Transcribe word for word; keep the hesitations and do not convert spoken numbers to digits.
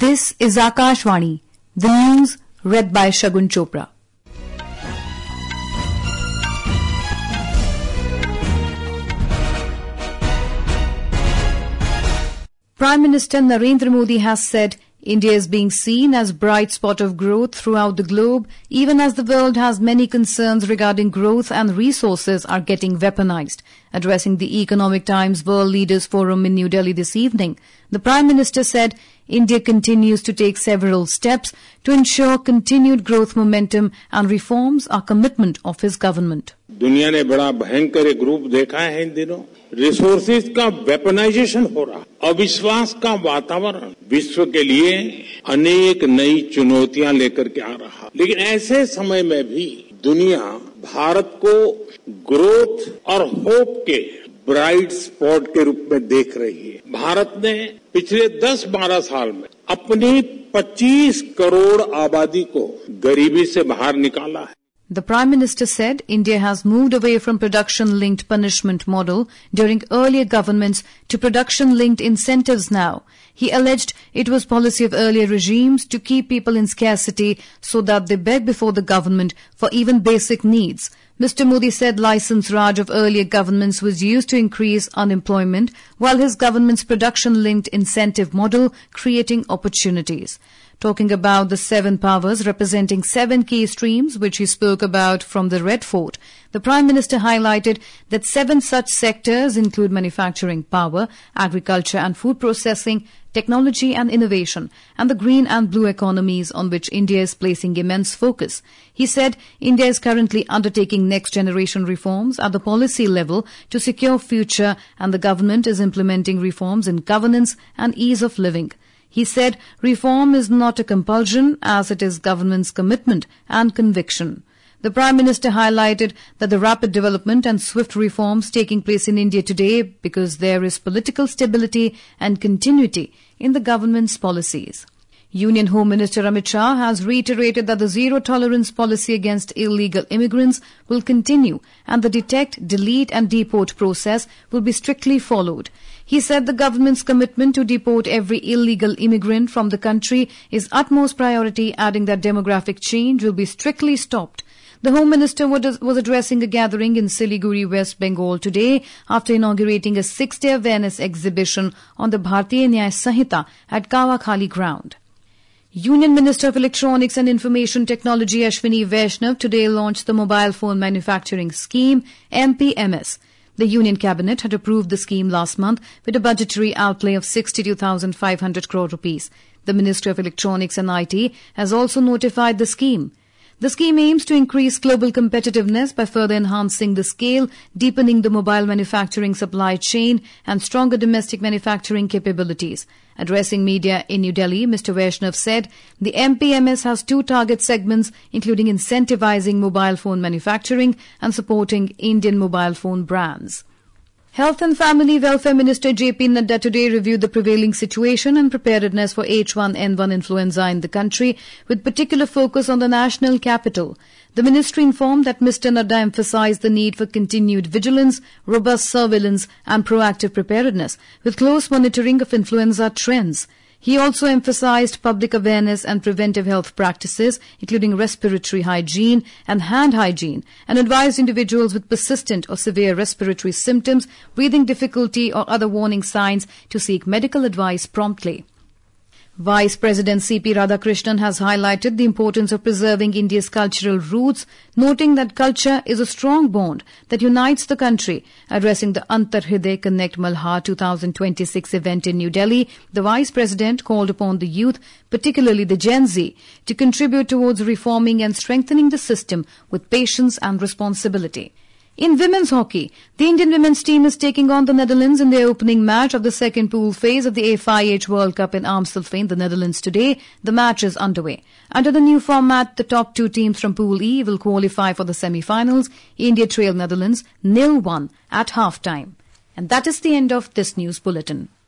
This is Akashvani, the news read by Shagun Chopra. Prime Minister Narendra Modi has said India is being seen as a bright spot of growth throughout the globe, even as the world has many concerns regarding growth and resources are getting weaponized. Addressing the Economic Times World Leaders Forum in New Delhi this evening, the Prime Minister said India continues to take several steps to ensure continued growth momentum and reforms are commitment of his government. दुनिया ने बड़ा भयंकर एक रूप देखा है इन दिनों। Resources का वेपनाइजेशन हो रहा, अविश्वास का वातावरण विश्व के लिए अनेक नई चुनौतियां लेकर के आ रहा। लेकिन ऐसे समय में भी दुनिया भारत को ग्रोथ और होप के ब्राइट स्पॉट के रूप में देख रही है। भारत ने पिछले दस बारह साल में अपनी पच्चीस करोड़ आबादी को गरीबी से बाहर निकाला है। The Prime Minister said India has moved away from production-linked punishment model during earlier governments to production-linked incentives now. He alleged it was policy of earlier regimes to keep people in scarcity so that they beg before the government for even basic needs. Mister Modi said license Raj of earlier governments was used to increase unemployment, while his government's production-linked incentive model creating opportunities. Talking about the seven powers representing seven key streams which he spoke about from the Red Fort, the Prime Minister highlighted that seven such sectors include manufacturing power, agriculture and food processing, technology and innovation, and the green and blue economies on which India is placing immense focus. He said India is currently undertaking next-generation reforms at the policy level to secure future, and the government is implementing reforms in governance and ease of living. He said reform is not a compulsion as it is government's commitment and conviction. The Prime Minister highlighted that the rapid development and swift reforms taking place in India today because there is political stability and continuity in the government's policies. Union Home Minister Amit Shah has reiterated that the zero-tolerance policy against illegal immigrants will continue and the detect, delete and deport process will be strictly followed. He said the government's commitment to deport every illegal immigrant from the country is utmost priority, adding that demographic change will be strictly stopped. The Home Minister was addressing a gathering in Siliguri, West Bengal today after inaugurating a six-day awareness exhibition on the Bharatiya Nyaya Sanhita at Kawa Khali ground. Union Minister of Electronics and Information Technology Ashwini Vaishnav today launched the Mobile Phone Manufacturing Scheme, M P M S. The Union Cabinet had approved the scheme last month with a budgetary outlay of sixty-two thousand five hundred crore rupees. The Ministry of Electronics and I T has also notified the scheme. The scheme aims to increase global competitiveness by further enhancing the scale, deepening the mobile manufacturing supply chain and stronger domestic manufacturing capabilities. Addressing media in New Delhi, Mister Vaishnav said the M P M S has two target segments, including incentivizing mobile phone manufacturing and supporting Indian mobile phone brands. Health and Family Welfare Minister J P Nadda today reviewed the prevailing situation and preparedness for H one N one influenza in the country, with particular focus on the national capital. The ministry informed that Mister Nadda emphasized the need for continued vigilance, robust surveillance and proactive preparedness, with close monitoring of influenza trends. He also emphasized public awareness and preventive health practices, including respiratory hygiene and hand hygiene, and advised individuals with persistent or severe respiratory symptoms, breathing difficulty or other warning signs to seek medical advice promptly. Vice President C P Radhakrishnan has highlighted the importance of preserving India's cultural roots, noting that culture is a strong bond that unites the country. Addressing the Antar Hriday Connect Malhar twenty twenty-six event in New Delhi, the Vice President called upon the youth, particularly the Gen Z, to contribute towards reforming and strengthening the system with patience and responsibility. In women's hockey, the Indian women's team is taking on the Netherlands in their opening match of the second pool phase of the F I H World Cup in Amstelveen, the Netherlands today. The match is underway. Under the new format, the top two teams from Pool E will qualify for the semi-finals. India trailed Netherlands nil one at half-time. And that is the end of this news bulletin.